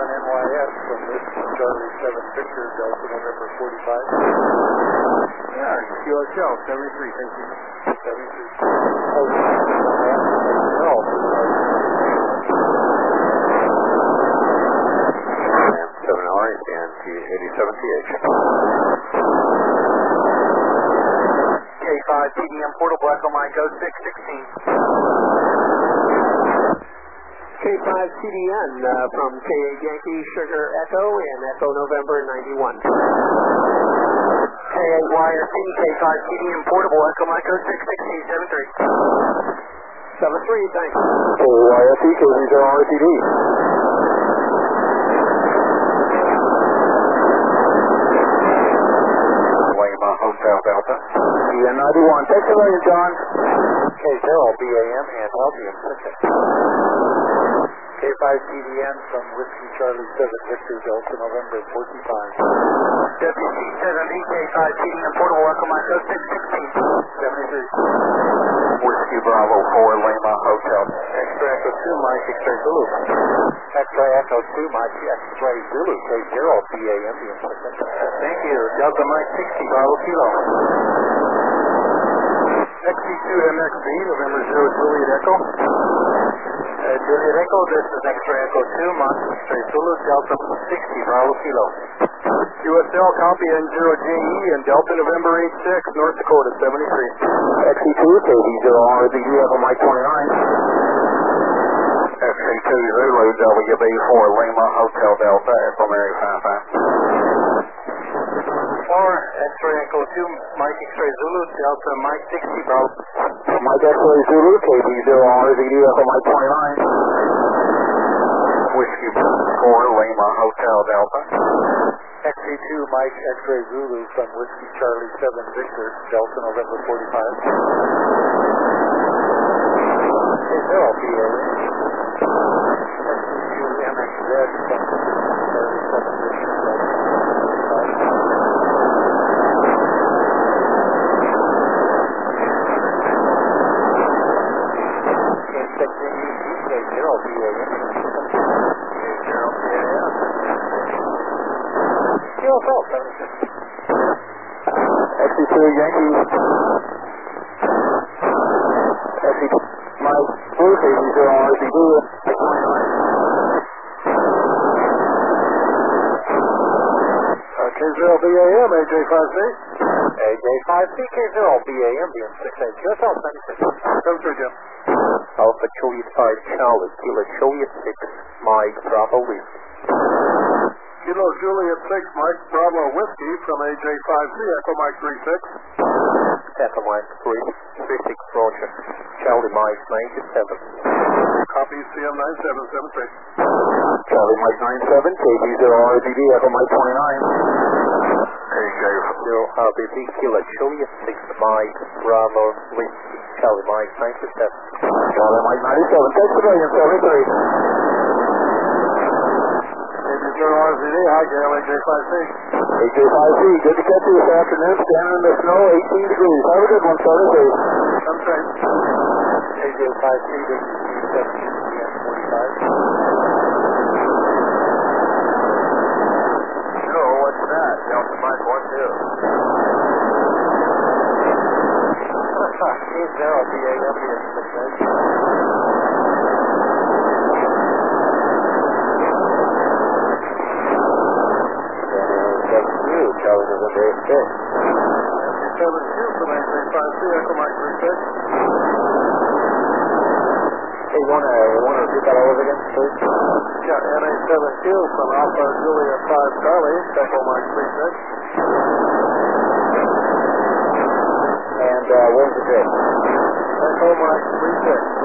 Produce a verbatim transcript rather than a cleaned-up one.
N Y S from Whiskey Charlie seven Victor, Delta November forty-five. Yeah, Q S L seventy-three, thank you. seventy-three. Oh, no. seven R and T eighty-seven T H. K five T D M portable Echo Mike oh six sixteen. K five C D N uh, from K eight Yankee Sugar Echo and Echo November ninety-one. K eight Y S E K five T D M portable Echo Mike oh six sixteen seven three. seven three, thanks. K Y S E K zero R T D. Lima Hotel Delta. D N ninety-one. Thanks a million, John. K zero B A M and Altium six. K five C D N from Whiskey Charlie seven Victor, Delta November forty-five. W C seven E K five T D M portable Echo Mike oh six sixteen. seventy-three. Whiskey Bravo four Lima Hotel. X-Ray Echo two Mike X-Ray Zulu. X-Ray Echo two Mike X-Ray Zulu. K zero B A M the implicit. Thank you. Delta Mike sixty, Bravo Kilo. X C two M X B, November zero Juliet Echo. Uh, Juliet Echo, this is X-Ray Echo two Mike X-Ray Zulu, Delta sixty, Bravo Kilo. Q S L copy N zero J E and Delta November eight six, North Dakota seventy-three. X C two K D zero R Z D Echo Mike twenty-nine. X C two Zulu W B four Lima Hotel Delta Echo Mary five five. Or X-Ray Echo two Mike X-Ray Zulu, Delta Mike sixty, Bravo. Mike X-Ray Zulu K D zero R Z D Echo Mike twenty-nine. Whiskey four Lima Hotel Delta. X C two Mike X-Ray Zulu from Whiskey Charlie seven Victor, Delta November forty-five. K zero B A M. X C two M X Z from Whiskey Charlie seven Victor, Delta November forty-five. K six M U C K zero B A M. K zero B A M. Q S L seventy-six. X C two Yankee. X C two Mike Blue K D zero R Z D twenty-nine. Uh, K zero B A M, A J five C. A J five C, K zero B A M, B M six A, Q S L seventy-six. Come through, Jim. Alpha Juliet five Charlie, Kilo Juliet six, Mike Bravo Whiskey. Kilo Juliet six, Mike Bravo Whiskey from A J five C, Echo Mike three six. Echo Mike three six, Roger. Charlie Mike ninety-seven. Copy C M nine seven seven three. Charlie Mike ninety-seven, K D zero R Z D, Echo Mike twenty-nine. K J zero R B B, Kilo Juliet six, Mike Bravo Whiskey. Charlie Mike ninety-seven. Charlie Mike ninety-seven, thanks a million, seventy-three. A J zero R Z D, hi Gail, A J five C. A J five C, good to catch you this afternoon, standing in the snow, eighteen degrees. Have a good one, seventy-three. Come straight. A J five C, W C seventeen B M forty-five. No, what's that? Delta Mike one two. K zero B A M, B M six A. seven two, Charlie November eight six. seven two from A J five C, Echo Mike three six. Hey, you want to repeat that all over again, please? Yeah, N A seven two from Alpha Juliet five Charlie, Echo Mike three six. And uh, what was the date? Echo Mike three six.